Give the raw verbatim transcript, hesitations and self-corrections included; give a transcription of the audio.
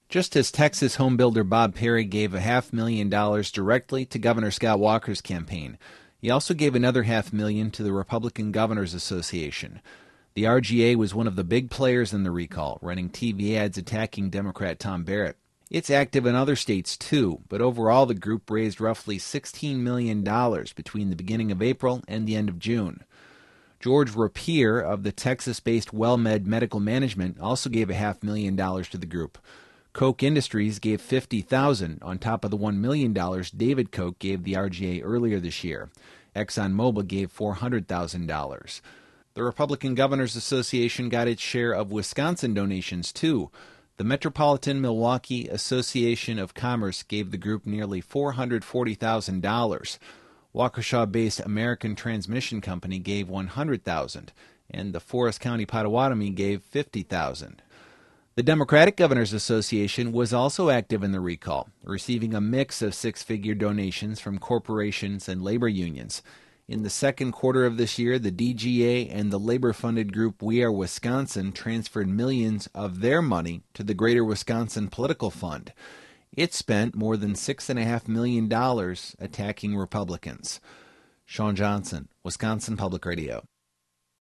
just as Texas homebuilder Bob Perry gave a half million dollars directly to Governor Scott Walker's campaign. He also gave another half million to the Republican Governors Association. The R G A was one of the big players in the recall, running T V ads attacking Democrat Tom Barrett. It's active in other states too, but overall the group raised roughly sixteen million dollars between the beginning of April and the end of June. George Rapier of the Texas-based WellMed Medical Management also gave a half million dollars to the group. Koch Industries gave fifty thousand dollars on top of the one million dollars David Koch gave the R G A earlier this year. ExxonMobil gave four hundred thousand dollars. The Republican Governors Association got its share of Wisconsin donations too. The Metropolitan Milwaukee Association of Commerce gave the group nearly four hundred forty thousand dollars. Waukesha-based American Transmission Company gave one hundred thousand dollars, and the Forest County Potawatomi gave fifty thousand dollars. The Democratic Governors Association was also active in the recall, receiving a mix of six-figure donations from corporations and labor unions. In the second quarter of this year, the D G A and the labor-funded group We Are Wisconsin transferred millions of their money to the Greater Wisconsin Political Fund. It spent more than six point five million dollars attacking Republicans. Sean Johnson, Wisconsin Public Radio.